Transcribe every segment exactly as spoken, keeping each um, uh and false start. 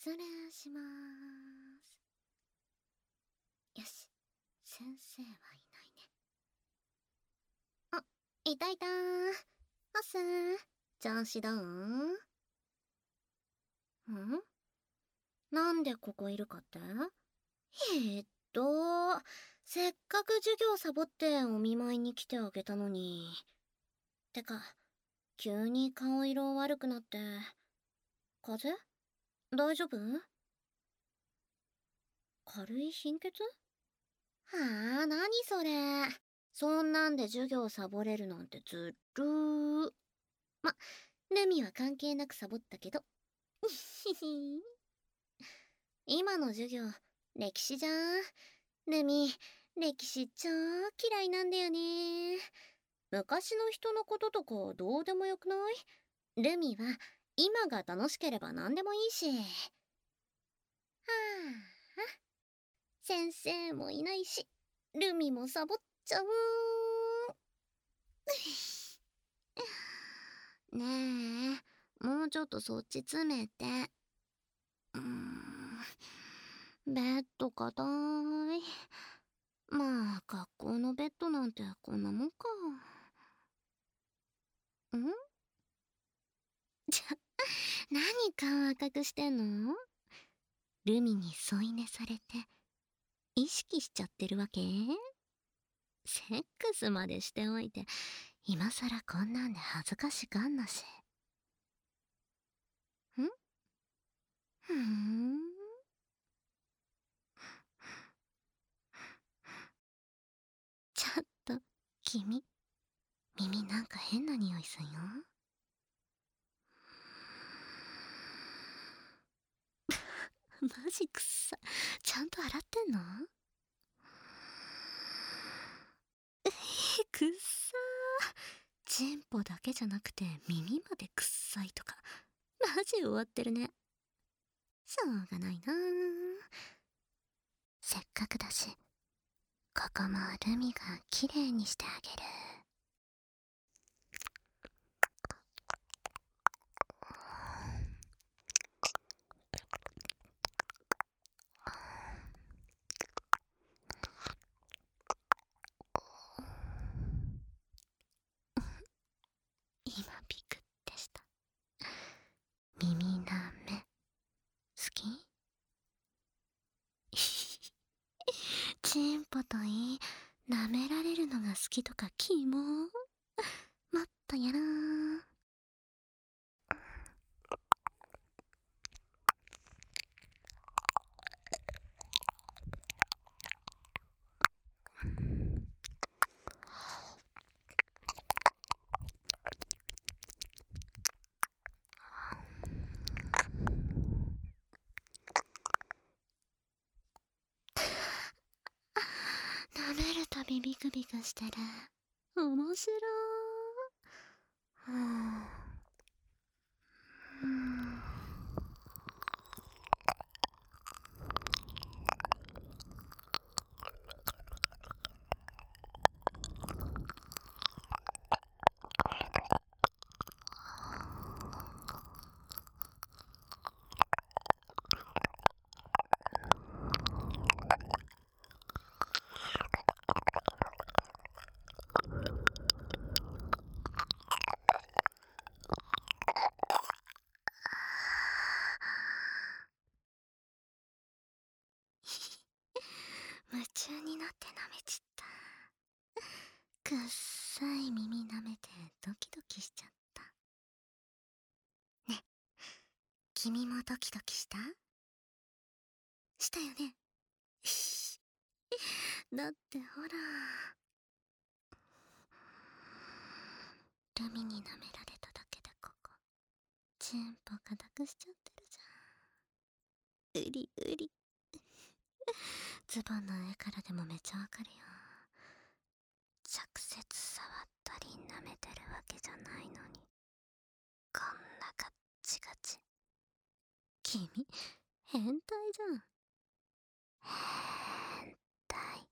失礼しまーす。よし、先生はいないね。あ、いたいたー。おっすー、調子どうんなんでここいるかって？えーっと、せっかく授業サボってお見舞いに来てあげたのに。てか、急に顔色悪くなって。風邪？大丈夫？軽い貧血？はあ、なにそれ。そんなんで授業サボれるなんてずるー。ま、ルミは関係なくサボったけど。ひひ。今の授業、歴史じゃん。ルミ、歴史超嫌いなんだよね。昔の人のこととかどうでもよくない？ルミは今が楽しければ何でもいいし。はあ、先生もいないし、ルミもサボっちゃう。ねえ、もうちょっとそっち詰めて。うーん、ベッド硬い。まあ、学校のベッドなんてこんなもんか。んちょ、何顔赤くしてんの？ルミに添い寝されて、意識しちゃってるわけ？セックスまでしておいて、今さらこんなんで恥ずかしがんなし。ん？ふーん。ちょっと、君、耳なんか変な匂いすんよ。マジくっさ。ちゃんと洗ってんの？えー、くっさー。チンポだけじゃなくて耳までくっさいとか、マジ終わってるね。しょうがないなー。せっかくだし、ここもルミがきれいにしてあげる。今ピクってした。耳なめ好き？チンポといい、舐められるのが好きとかキモ。もっとやろう。舐めるたびビクビクしてる。面白ー。はあ、うん。夢中になって舐めちった。くっさい耳舐めてドキドキしちゃった。ね、君もドキドキした？したよね？だってほら、ルミに舐められただけでここ、チンポ硬くしちゃってるじゃん。うりうり。ズボンの上からでもめっちゃわかるよ。直接触ったり舐めてるわけじゃないのに、こんなガッチガチ。君、変態じゃん。変態。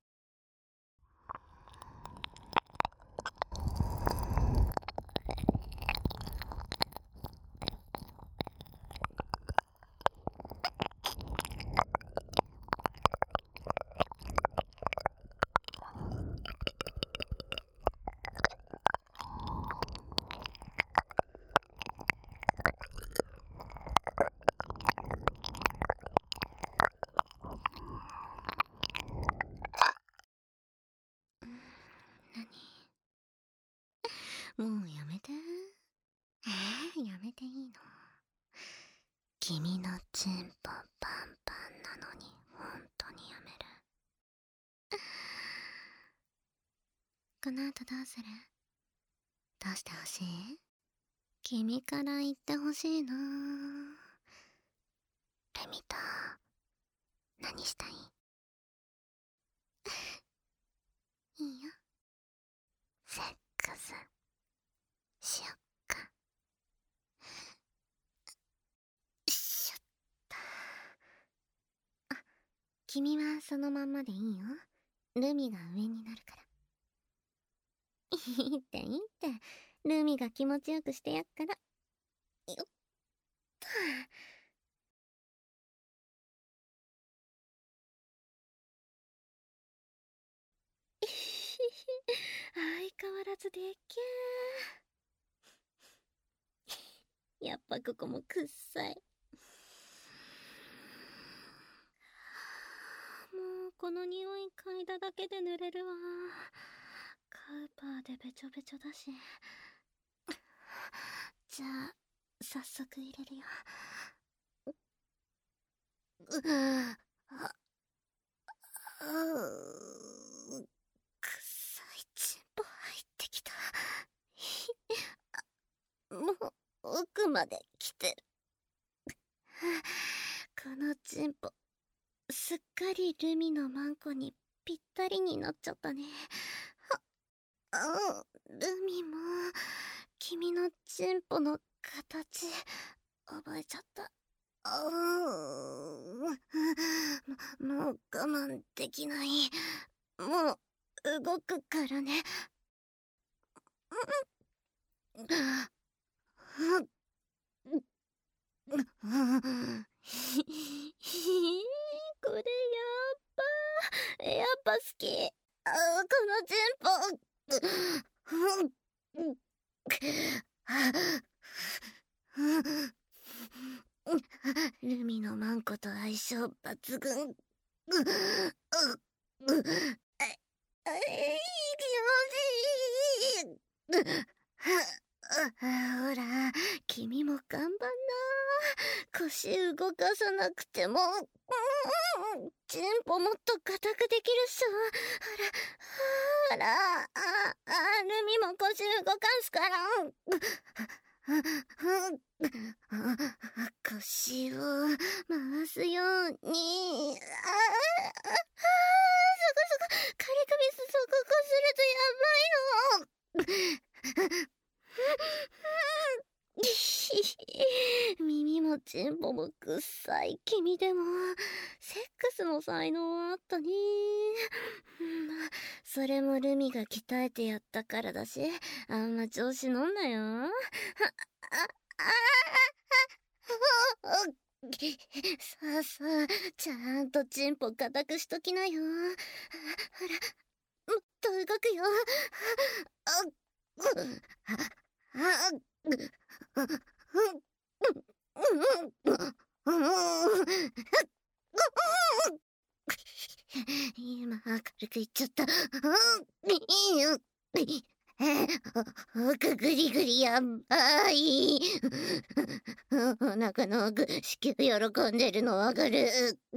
やめていいの？君のチンポパンパンなのに本当にやめる。この後どうする？どうしてほしい？君から言ってほしいな。レミと何したい？いいよ。セックスしよっか。しょった。あ、君はそのまんまでいいよ。ルミが上になるから。いいっていいって。ルミが気持ちよくしてやっから。よっと。相変わらずでっけー。やっぱここもくっさい。もうこの匂い嗅いだだけで濡れるわ。カウパーでべちょべちょだし。じゃあ早速入れるよ。うあうくっさいチンポ入ってきた。もう奥まで来てる。このチンポすっかりルミのマンコにぴったりになっちゃったね。あ、あ、ルミも君のチンポの形覚えちゃった。あうもう我慢できない。もう動くからね。これやっぱやっぱ好き。あ、このチンポ。ルミのマンコと相性抜群。気持ちいい。ほら、君も頑張んな。腰動かさなくても、うん、チンポもっと硬くできるっしょ。ほら、ほら、あ、あ、ルミも腰動かすから。腰を回すように。ああ、あ、そこそこ、カリカビスそここするとやばいの。耳もチンポもくっさい君でもセックスの才能はあったね。それもルミが鍛えてやったからだし、あんま調子乗んなよ。あ、あ、あ、さあさあ、ちゃんとチンポ固くしときなよ。ほら、もっと動くよ。あ、あ、今軽く言っちゃった。いいよ。奥グリグリやばい。お腹の奥子宮喜んでるのわかる。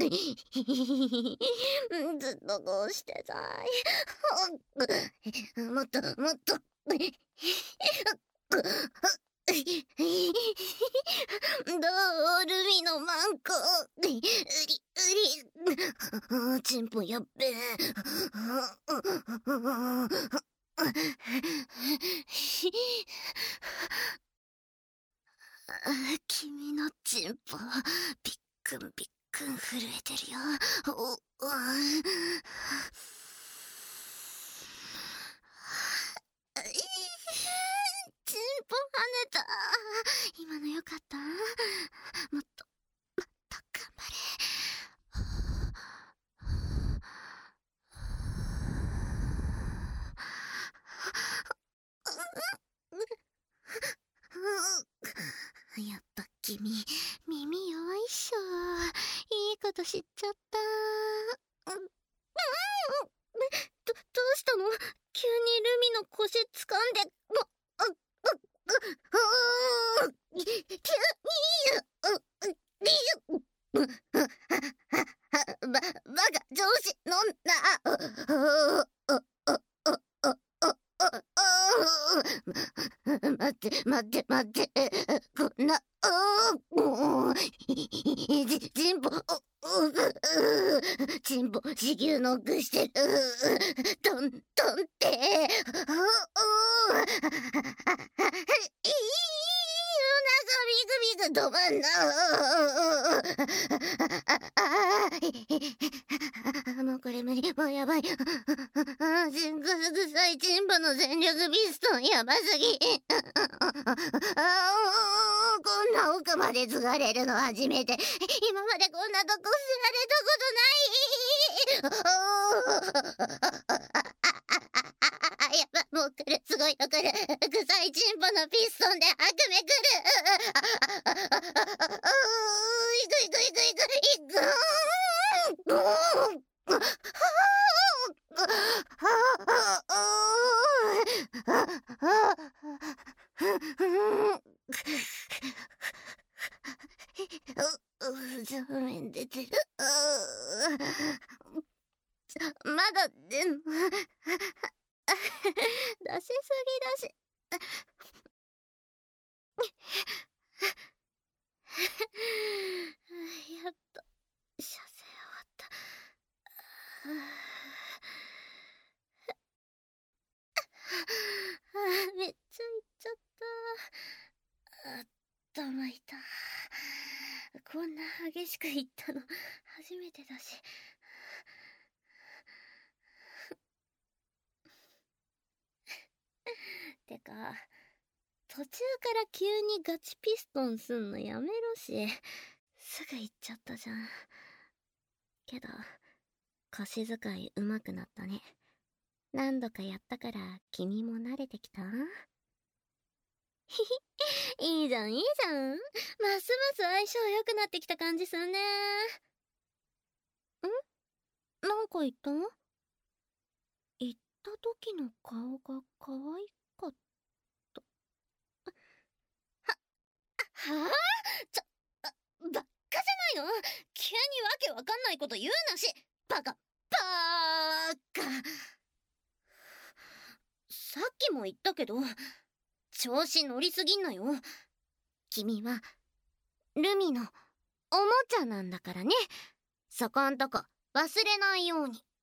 ずっとこうしてたい。もっともっと。どうルミのマンコ。うりうり。チンポやっべえ。君のチンポびっくんびっくん震えてるよ。お、おチンポ跳ねた。今のよかった？もっともっと頑張れ。やっぱ君耳弱いっしょ。いいこと知っちゃった。うん、うん、ど、どうしたの？急にルミの腰掴んで。 急にば、バカ調子乗んな。待って待って待って、こんな、チンポ、チンポ、子宮ノックしてる。トントンって、いいビクビク止まんな。もうこれ無理、もうやばい。ジンクス臭いチンポの全力ピストンやばすぎ。こんな奥まで継がれるの初めて。今までこんなとこ捨てられたことない。やば、もう来る、すごいよ来る。臭いチンポのピストンで悪夢来る。いくいくいくいくいく。上面出てる。まだでも出しすぎだし。やっと射精終わった。めっちゃいっちゃった。頭痛。こんな激しくいったの初めてだし。てか途中から急にガチピストンすんのやめろし。すぐ行っちゃったじゃん。けど歌詞使い上手くなったね。何度かやったから君も慣れてきた？ひひ、いいじゃんいいじゃん。ますます相性良くなってきた感じすんね。ん？なんか言った？言った時の顔が可愛かった。は、はぁ？ちょ、あ、ばっかじゃないの？急にわけわかんないこと言うなし。バカ、バーカ。さっきも言ったけど、調子乗りすぎんなよ。君はルミのおもちゃなんだからね。そこんとこ忘れないように。